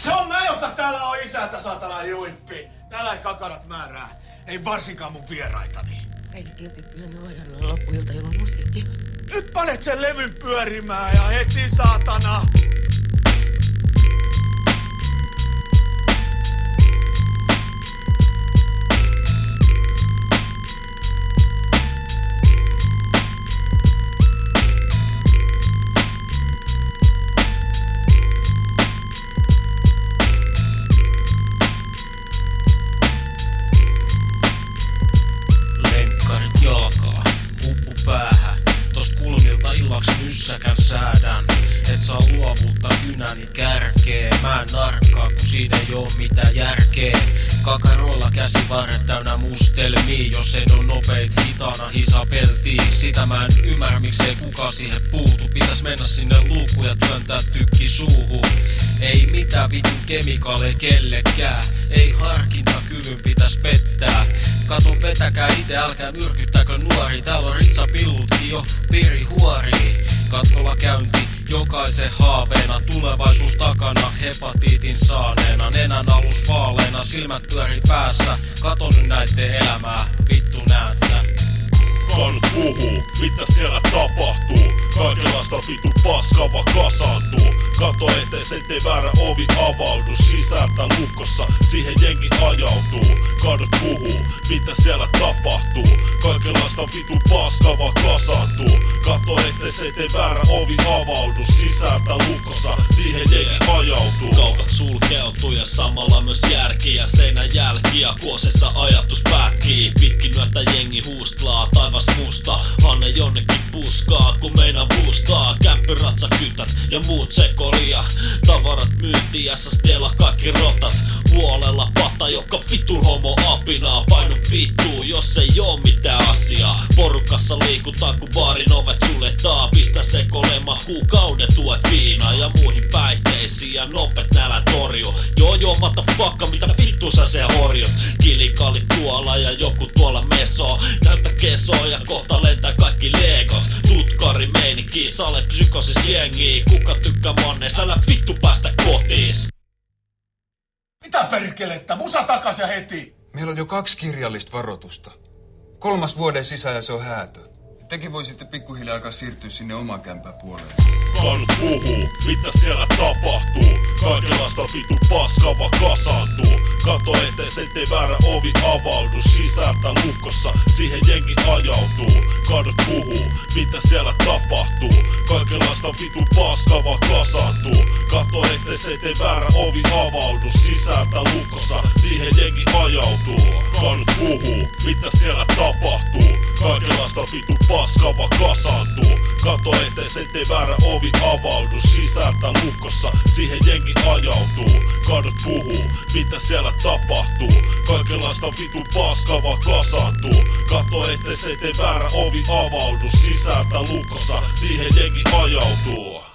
Se on mä, joka täällä on isäntä, satana juippi. Täällä ei kakarat määrää. Ei varsinkaan mun vieraitani. Äiti Kiltti, kyllä me voidaan olla loppuilta ilman musiikkia. Nyt panet sen levyn pyörimään ja heti, saatana! Päähän. Tosta kulmilta illaksi nyssäkän säädän. Et saa luovuutta kynäni kärkee. Mä en narkkaa, kun siinä ei oo mitään järkeä. Kakaroilla käsivarret täynnä mustelmii. Jos ei oo nopeit hitaana hisapeltii. Sitä mä en ymmärrä, miksei kukaan siihen puutu. Pitäis mennä sinne luukuun ja työntää tykki suuhun. Ei mitään vitun kemikaaleja kellekään. Ei harkintakyvyn pitäis pettää. Kato, vetäkää ite, älkää myrkyttäkö nuori. Täällä on ritsapillutkin jo pirihuorii. Katkolla käynti jokaisen haaveena. Tulevaisuus takana hepatiitin saaneena. Nenän alus vaaleena, silmät pyörii päässä. Kato nyt näitten elämää, vittu näet sä. Kannut puhuu, mitä siellä tapahtuu. Kaikenlaista vitu paskava kasaantuu. Kato etes, ettei väärä ovi avaudu. Sisältä lukossa, siihen jengi ajautuu. Kannut puhuu, mitä siellä tapahtuu. Kaikenlaista vitu paskava kasaantuu. Kato etes, ettei väärä ovi avaudu. Sisältä lukossa, siihen jengi ajautuu. Kaupat sulkeutuu ja samalla myös järkiä. Seinän jälkiä, kuosessa ajatus pätkii. Pitkin myötä jengi huustlaa, taivas musta. Hanne jonnekin puskaa, kun meinaa boostaa. Kämpyratsakytät ja muut sekolia. Tavarat myyntiin ja SSD:llä kaikki rotat. Huolella pata, joka vitun homo apinaa. Painu vittuu, jos ei oo mitään asiaa. Porukassa liikutaan, kun baarin ovet suljetaan. Pistä sekolemaan kuukauden tuet viinaa ja muihin päihteisiin ja nopet nälän torju. Joo, motherfucker, mitä vittu sä se horjut? Kilikallit tuolla ja joku tuolla mesoo. Näyttä kesoa ja kohta lentää kaikki legot. Tutkari meininki, sale psykosis jengi. Kuka tykkää manneista, älä vittu päästä kotiis. Mitä perkelettä? Musa takas ja heti! Meillä on jo 2 kirjallista varoitusta. 3. vuoden sisään ja se on häätö. Tekin voisitte pikkuhiljaa alkaa siirtyä sinne oman kämpän puoleen. Kannut puhuu, mitä siellä tapahtuu. Kaikenlaista vitu paskava kasaantuu. Kato etes, ettei väärä ovi avaudu. Sisältä lukossa, siihen jengi ajautuu. Kannut puhuu, mitä siellä tapahtuu. Kaikenlaista vitu paskava kasaantuu. Kato etes, ettei väärä ovi avaudu. Sisältä lukossa, siihen jengi ajautuu. Kannut puhuu, mitä siellä tapahtuu. Kaikenlaista vitu paskava kasaantuu. Kato etes, ettei väärä ovi avaudu. Sisältä lukossa, siihen jengi ajautuu. Kannut puhuu, mitä siellä tapahtuu. Kaikenlaista vitu paskava kasaantuu. Kato etes, ettei väärä ovi avaudu. Sisältä lukossa, siihen jengi ajautuu.